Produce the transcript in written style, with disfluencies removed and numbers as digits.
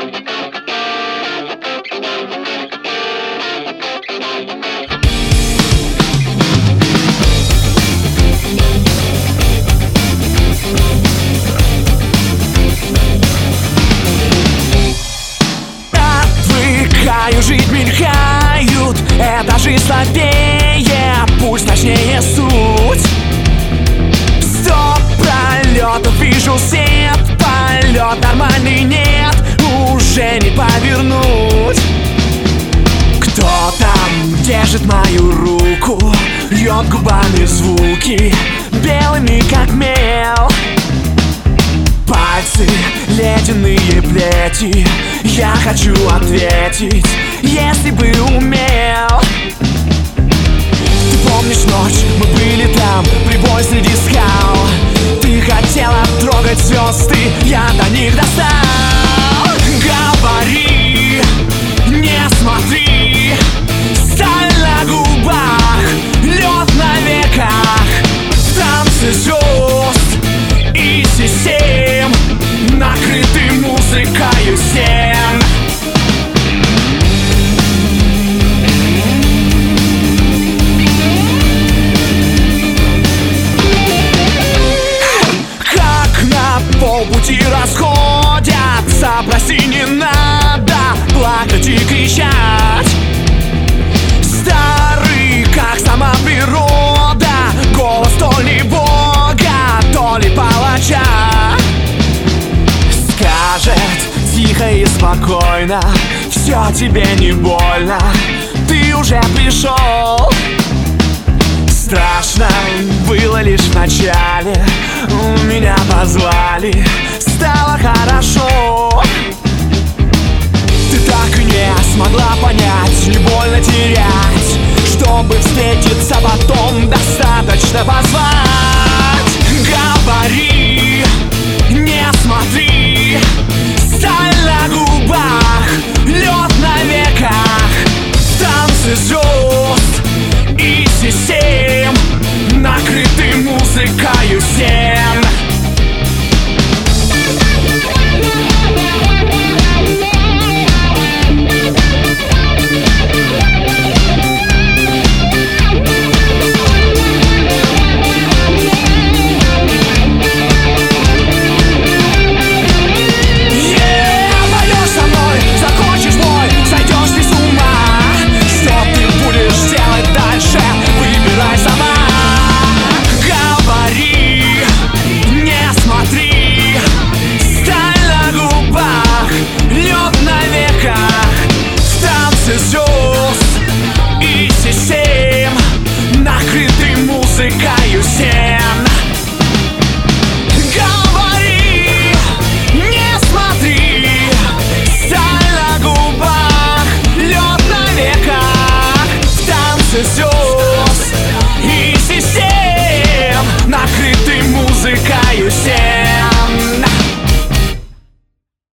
Жить мелькают, это жизнь слабее, пусть точнее суть. 100 пролетов вижу свет, полет нормальный нет, уже не повернуть. Кто там держит мою руку, льет губами звуки, белыми как мел. Пальцы, ледяные плети, я хочу ответить, если бы умел. Ты помнишь ночь, мы были там, прибой среди скал. Ты хотела трогать звезды, я до них достал. Говори, не смотри, сталь на губах, лед на веках, танцы звезд и систем, накрыты музыкою стен. Как на полпути расходятся, прости, не надо плакать и кричать. Старый, как сама природа, голос то ли бога, то ли палача. Скажет тихо и спокойно, все тебе не больно, ты уже пришел. Страшно было лишь в начале, меня позвали, стало хорошо.